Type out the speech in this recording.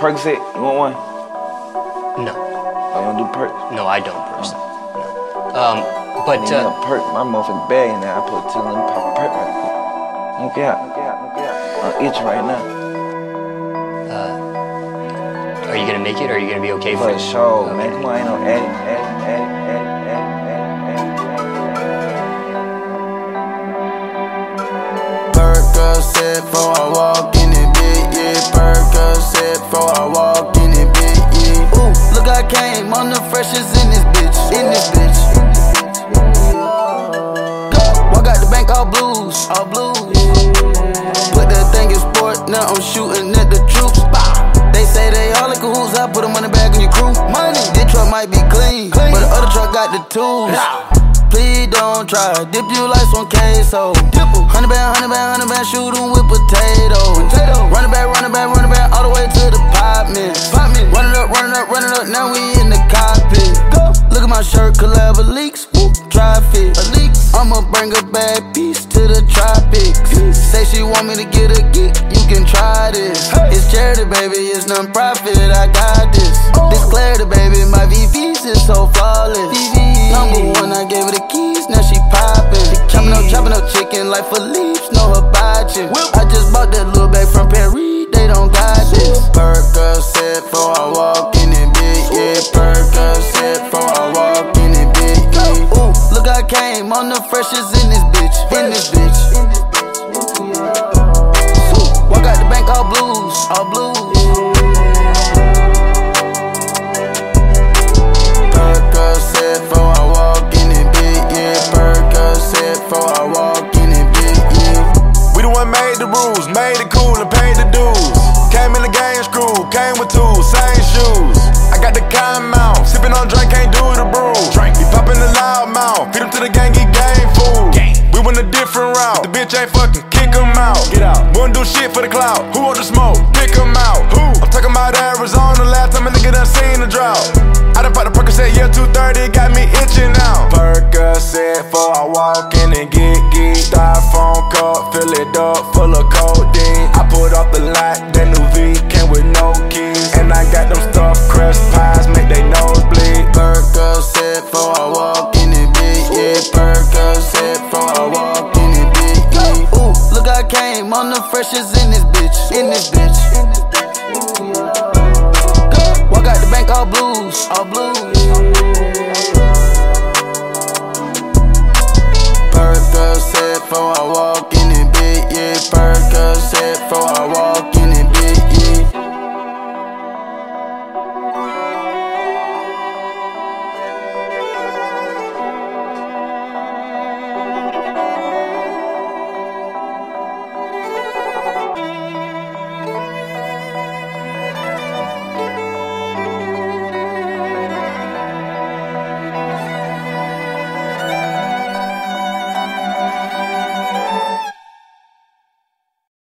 Percocet, you want one? No. Oh, you don't do perk? No, I don't personally. No. But perk, my motherfucking bag in there. I put two of them pop perk right quick. Look out. I'm itching right now. Are you gonna make it, or are you gonna be okay for For it? sure, Okay. man. Come on, ain't no addict. Percocet before I walk in it, bitch, yeah. Percocet before I walk in it, bitch, yeah. Ooh, look, I came on the freshest in this bitch, Walk out the bank all blues, Put that thing in sport, now I'm shooting at the troops. They say they all in cahoots, I put a money bag on your crew. Money, this truck might be clean, but the other truck got the tools. Please don't try, dip you like some queso. 100 band, shoot 'em with potatoes. Run it back, all the way to the pop man. Run it up, now we in the cockpit. Look at my shirt, collab leaks, whoop, traffic. I'ma bring a bad piece to the tropics. Say she want me to get a geek, you can try this. It's charity, baby, it's non-profit, I got this. This clarity, baby, my VVs is so flawless. Number one, I gave her the keys, now she poppin'. Chopping up chicken like Philippe's, know her botchin'. I just bought that little bag from Paris, they don't got this. Percocet before I walk in it, bitch, yeah. Percocet before I walk in it, bitch, yeah. Ooh, look, I came on the freshest in this bitch, Walk out the bank all blues, Percocet before I walk in it, bitch, yeah. Percocet before I walk in it, bitch, yeah. We the one made the rules, made it cool and paid the dues. Came in the game screwed, came with tools, same shoes. I got the kind mouth, sipping on drink, can't do the brew. He popping the loud mouth, feed him to the gang, he game food. We went a different route, the bitch ain't fucking, kick him out. Get out. Wouldn't do shit for the clout, who want the smoke, pick him out. Who? I'm talking about Arizona, last time a nigga done seen the drought. I done bought the Percocet, yeah, 230, got me itching now. Percocet before I walk in and get geek. Styrofoam cup, fill it up, full of codeine. I pulled off the lot, that new V came with no keys. And I got them stuffed crust pies, make they nose bleed. Percocet before I walk in it, bitch, yeah. Percocet before I walk in it, bitch, yeah. Ooh, look, I came on the freshest in this bitch, Walk out the bank all blues,